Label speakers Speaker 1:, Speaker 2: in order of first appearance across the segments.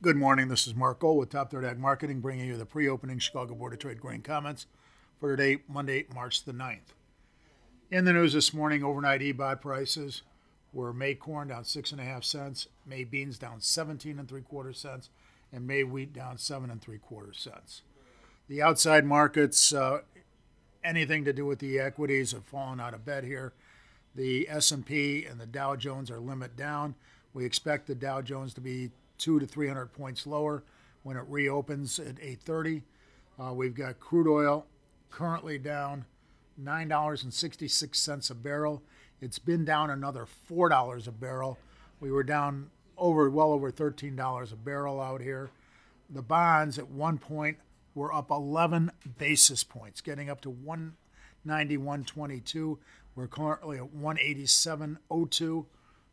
Speaker 1: Good morning. This is Mark Gold with Top Third Ag Marketing, bringing you the pre-opening Chicago Board of Trade grain comments for today, Monday, March the 9th. In the news this morning, overnight EBOT prices were May corn down 6.5 cents, May beans down 17 3/4 cents, and May wheat down 7 3/4 cents. The outside markets, anything to do with the equities, have fallen out of bed here. The S&P and the Dow Jones are limit down. We expect the Dow Jones to be 200 to 300 points lower when it reopens at 8:30. We've got crude oil currently down $9.66 a barrel. It's been down another $4 a barrel. We were down well over $13 a barrel out here. The bonds at one point were up 11 basis points, getting up to 191.22. We're currently at 187.02.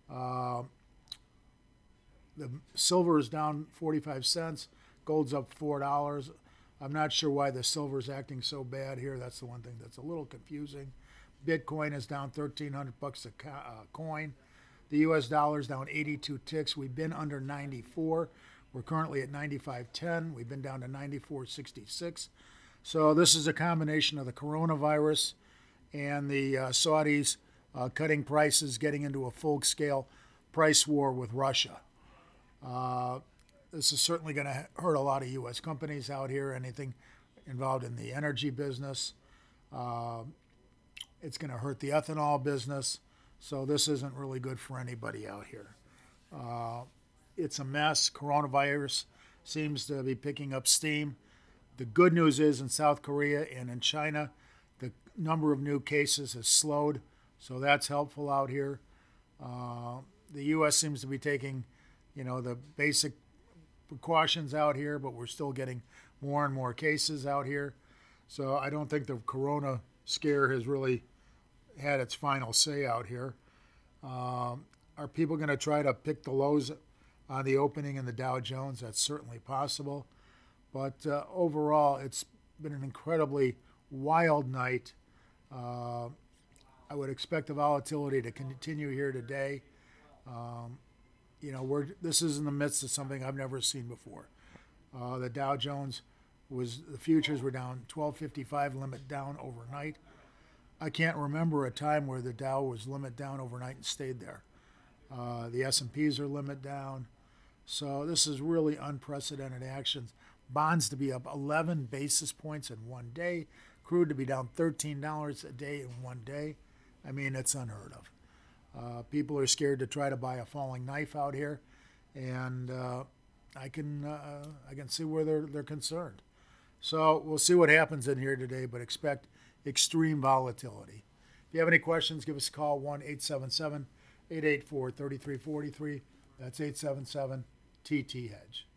Speaker 1: The silver is down 45 cents. Gold's up $4. I'm not sure why the silver's acting so bad here. That's the one thing that's a little confusing. Bitcoin is down $1,300 a coin. The U.S. dollar is down 82 ticks. We've been under 94. We're currently at 95.10. We've been down to 94.66. So this is a combination of the coronavirus and the Saudis cutting prices, getting into a full-scale price war with Russia. This is certainly going to hurt a lot of U.S. companies out here, anything involved in the energy business. It's going to hurt the ethanol business. So this isn't really good for anybody out here. It's a mess. Coronavirus seems to be picking up steam. The good news is in South Korea and in China, the number of new cases has slowed. So that's helpful out here. The U.S. seems to be taking the basic precautions out here, but we're still getting more and more cases out here. So I don't think the corona scare has really had its final say out here. Are people going to try to pick the lows on the opening in the Dow Jones? That's certainly possible. But overall, it's been an incredibly wild night. I would expect the volatility to continue here today. This is in the midst of something I've never seen before. The Dow Jones the futures were down 1255, limit down overnight. I can't remember a time where the Dow was limit down overnight and stayed there. The S&Ps are limit down. So this is really unprecedented actions. Bonds to be up 11 basis points in one day. Crude to be down $13 a day in one day. I mean, it's unheard of. People are scared to try to buy a falling knife out here, and I can see where they're concerned. So we'll see what happens in here today, but expect extreme volatility. If you have any questions, give us a call, 1-877-884-3343. That's 877-TT-HEDGE.